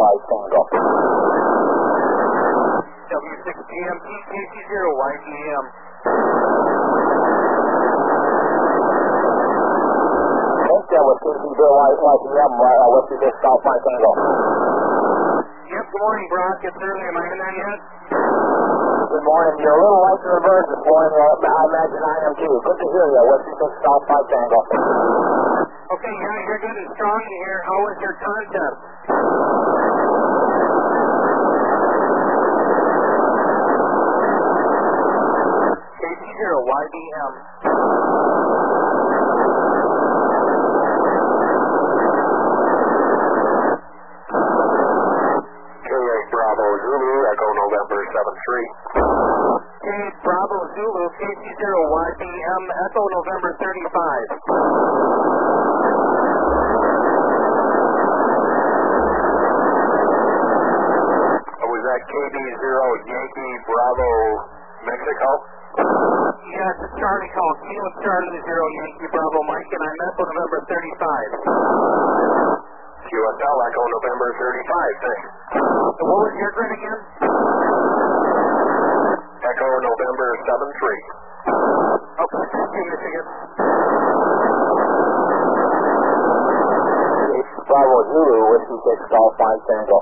Tango. W6GMT, KC0YDM. That was KC0YDM, Whiskey 6 Golf Mike Tango. Yep, good morning, Brock. It's early. Am I in there yet? Good morning. You're a little light in reverse this morning. I imagine I am too. Good to hear you. Whiskey 6 Golf Mike Tango. Okay, yeah, you're good and strong in here. How was your contest? KC0YDM. Echo November 73. Bravo Zulu, KC0YDM, Echo November 35. Was that KB0 Yankee Bravo Mexico? Yes, it's Charlie call. Kilo Charlie 0 Yankee Bravo Mike, and I'm Echo November 35. QSL Echo November 35, thanks. So what was your grid again? Echo November 73. Okay, thank you, Michigan. Bravo Zulu, Whiskey 6 Golf Mike Tango.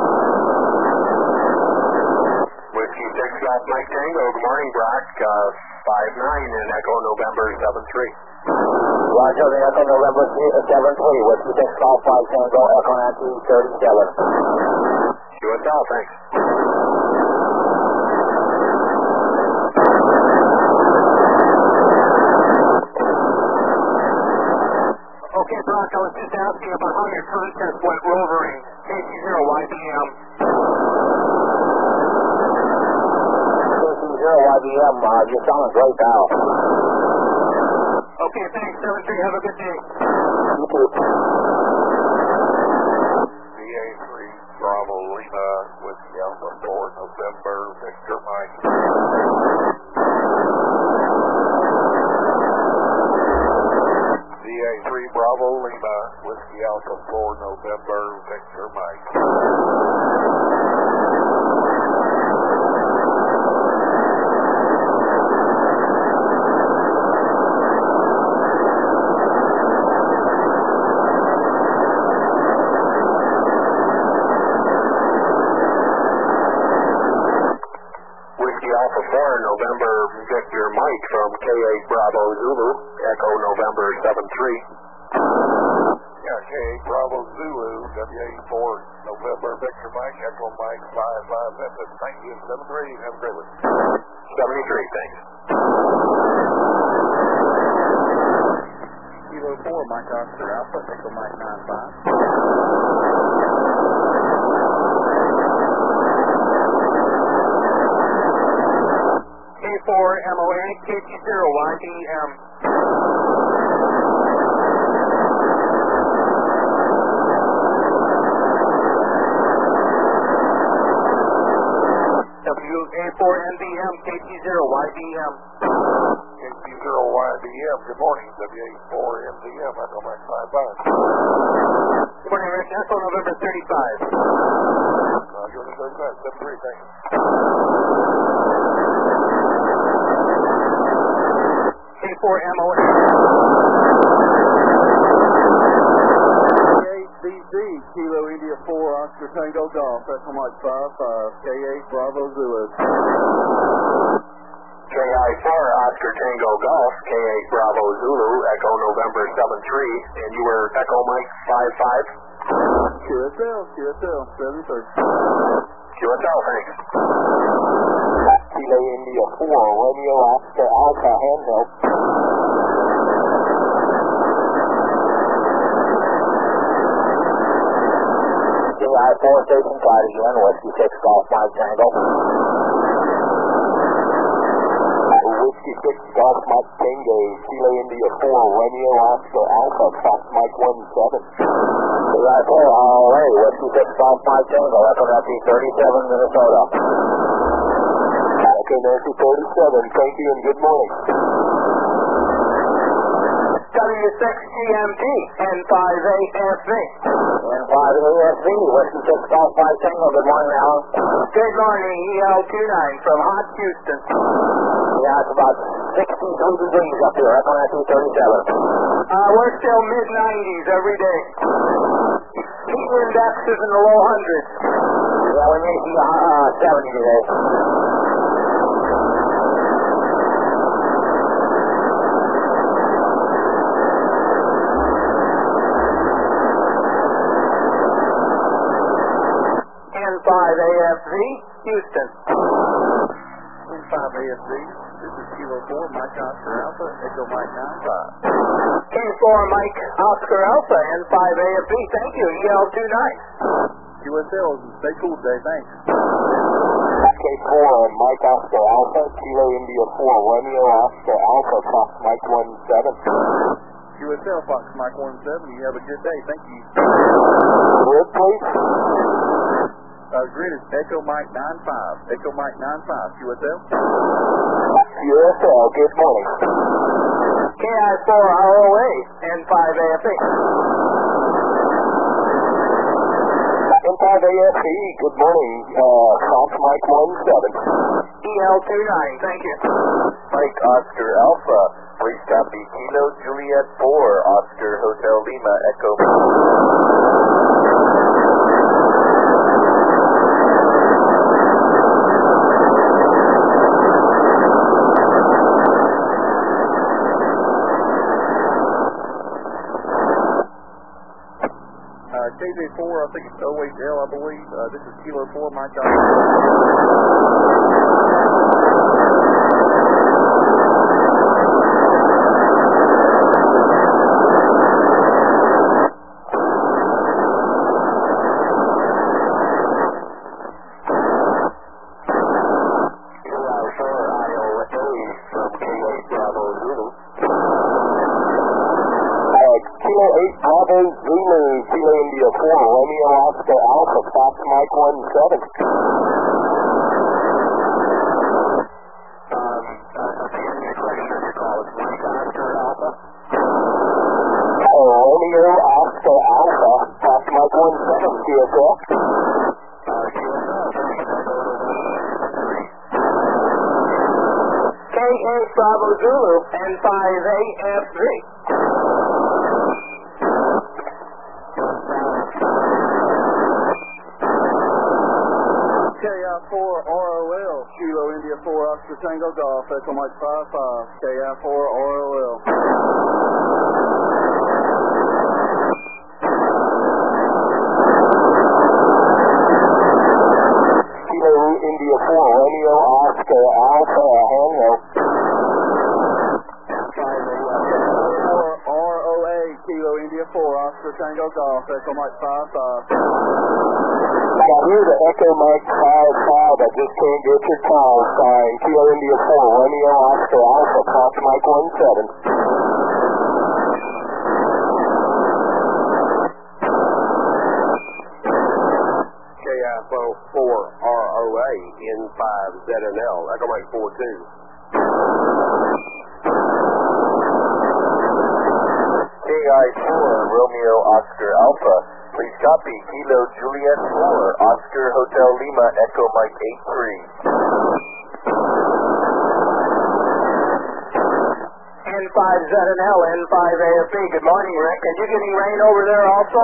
Whiskey 6 Golf Mike Tango, good morning, Brock. 5-9 in Echo November 73. Roger, the Echo November 73, Whiskey 6 Golf Mike Tango, Echo 1937. QSL, thanks. Okay, Brock, I was just asking about how your contest went rovering. KC0YDM. KC0YDM, you sound great now. Okay, thanks, 73. Have a good day. You too. VA3 Bravo Lima with Alpha 4 November Victor Mike. VA3 Bravo Lima Whiskey Alpha 4 November Victor Mike. Whiskey Alpha 4 November Victor Mike from K8 Bravo Zulu, Echo November 73. Yeah, K8 Bravo Zulu, W84 November Victor Mike, Echo Mike 55 Memphis. Thank you, 73. Have a great one. 73, thanks. Kilo 4, Mike Oscar Alpha, Echo Mike 95. K4MOA, KC0YDM. WA4NBM, KC0YDM. KC0YDM, good morning. WA4MDM, Echo Mike 55. Good morning, Rick. Echo November 35. Roger, 35, 73, thank you. K4MOA. K8BZ, Kilo India 4, Oscar Tango Golf, Echo Mike 55, K8 Bravo Zulu. KI4 Oscar Tango Golf, K8 Bravo Zulu, Echo November 73, and you were Echo Mike 55? QSL, 73. QSL, thanks. Kilo India 4, Romeo Oscar Alpha handheld. KI4 Station Clyde again, Whiskey 6 Golf Mike Tango. Whiskey 6 Golf Mike Tango, Kilo India 4, Romeo Oscar Alpha, Fox Mike 17. KI4, alright, Whiskey 6 Golf Mike Tango, Echo Nancy 37, Minnesota. Echo Nancy 37, thank you and good morning. W6GMT, N58SV. and 5 AFV, Whiskey 6 Golf 5 Tango. Good morning, Alan. Good morning, EL29 from Hot Houston. Yeah, it's about 63 degrees up here, Equinox 237. We're still mid-90s every day. Heat index is in the low hundreds. Yeah, we may see 70 today. N5 AFV, Houston. N5 AFV, this is Kilo 4, Mike Oscar Alpha, Echo Mike 95. K4 Mike Oscar Alpha, N5 AFV, thank you, EL29. QSL, stay cool today, thanks. K4 Mike Oscar Alpha, Kilo India 4, Romeo Oscar Alpha, Fox Mike 17. QSL, Fox Mike 17, you have a good day, thank you. Grid, please. Grid is Echo Mike 95, Echo Mike 95, QSL. QSL, good morning. KI4 ROA, N5 AFV. N5 AFV, good morning, Fox Mike 17. EL29, thank you. Mike Oscar Alpha, please copy Kilo Juliet 4, Oscar Hotel Lima, Echo. KJ4, I think it's 08L, I believe. This is Kilo 4, Mike Oscar. Kilo 8 Bravo Zulu, Kilo India 4, Romeo Oscar Alpha, Fox Mike 17. Romeo Oscar Alpha, Fox Mike 17, QSL. K8 Bravo Zulu, N5 AFV. KI4 ROL, Kilo India 4, Oscar Tango Golf, Echo Mike 55, KI4 ROL. Kilo India 4, Romeo Oscar Alpha, Hanyo. ROA, Kilo India 4, Oscar Tango Golf, Echo Mike 55. Now here's the Echo Mike 55. I just can't get your call sign. Kilo India 4, Romeo Oscar Alpha, Fox Mike 17. KI4 ROA, N5 ZNL, Echo Mike 42. KI4 Romeo Oscar Alpha, please copy Kilo Juliet 4, Oscar Hotel Lima, Echo Mike 83. N5 ZNL, N5 AFV. Good morning, Rick. Are you getting rain over there also?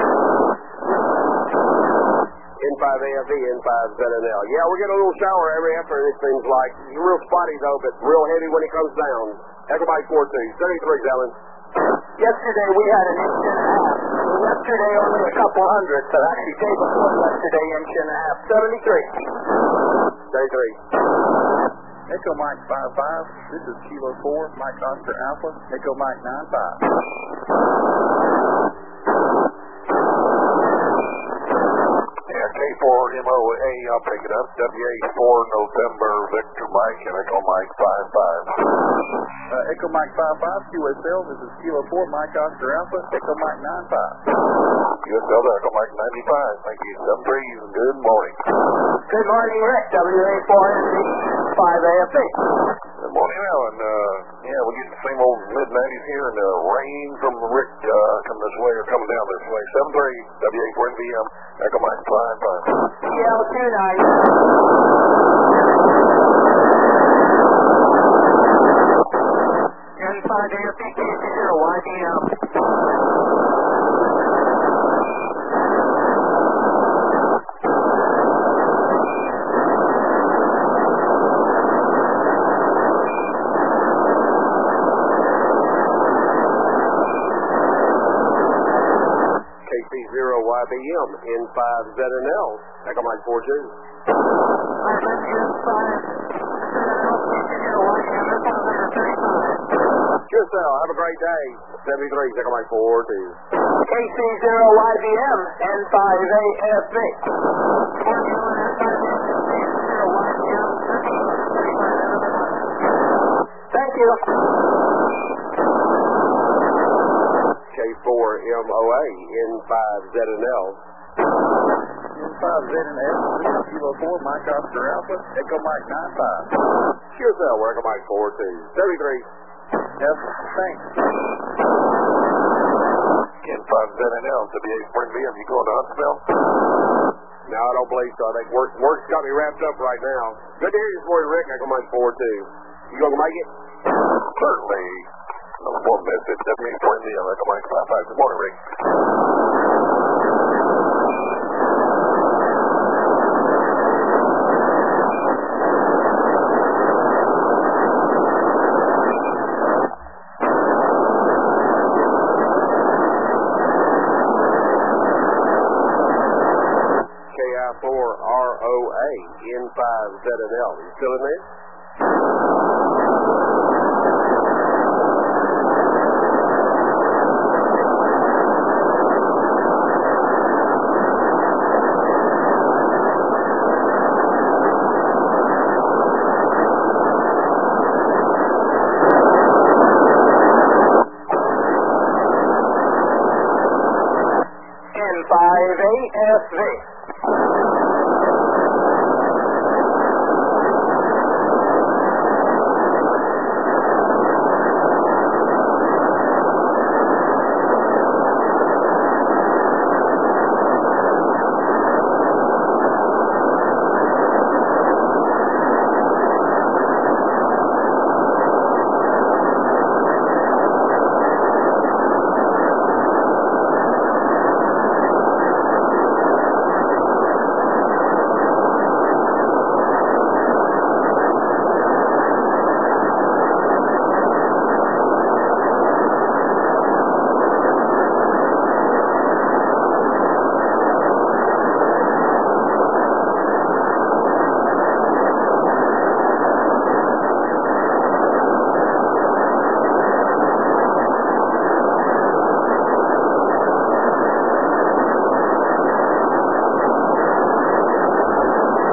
N5 AFV, N5 ZNL. Yeah, we get a little shower every afternoon, it seems like. It's real spotty, though, but real heavy when it comes down. Echo Mike 42, 73, Alan. Yesterday we had an inch and a half. Yesterday only a couple hundred, so actually day before yesterday, inch and a half. 73. 73. Echo Mike 55, this is Kilo 4, Mike Oscar Alpha, Echo Mike 95. K4 MOA, I'll pick it up. WA4 November Victor Mike and Echo Mike 55. Echo Mike 55, QSL, this is Kilo 4, Mike Oscar Alpha, Echo Mike 95. QSL to Echo Mike 95. Thank you. 73 and good morning. Good morning, Rick. WA4NZ, 5 AFV. Good morning, Alan. Yeah, we're getting the same old mid-90s here, and rain from Rick coming this way or coming down this way. 73, W8 for NVM, Echo Mike 55. CL29. N5 AFPK 0 YDM. YBM, N5ZNL, Echo Mike 42. Sure, Sal. Have a great day. 73, Echo Mike 42. KC0YBM, N5AFV. Thank you. K4MOA, N5ZNL. N5ZNL, Kilo 4, Mike Oscar Alpha, Echo Mike 95. Sure, Sal. Echo Mike 42. 73. Yes, thanks. N5ZNL, W8 for NVM, you going to Huntsville? No, I don't believe so. I think work's got me wrapped up right now. Good to hear you this morning, Rick. Echo Mike 42. You going to make it? Certainly. Number 4 message, W8 for NVM, Echo Mike 55. Good morning, Rick. KI4ROA, N5ZNL. You still in there? N5AFV.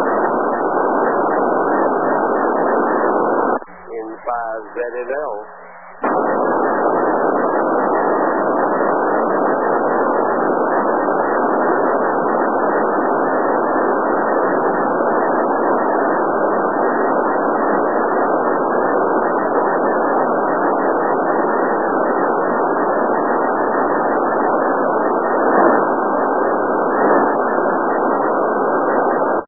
N5ZNL.